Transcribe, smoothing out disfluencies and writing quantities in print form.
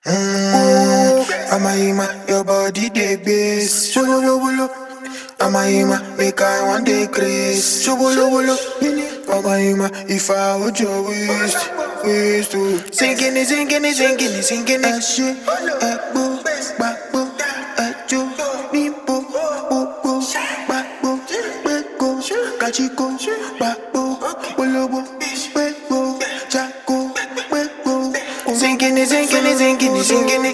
I'ma your body dey base. Shololo wolo. I'ma make I one day grace. Shololo wolo. I'ma if I hold your waist to sinking it, sinking it, sinking it, sinking it. Shit, bo, babo, jo, bimbo, bo, babo, bego, kachiko, babo, bolobo, bego, jaco, bego. Sinking it, sinking it, sinking it, sinking it.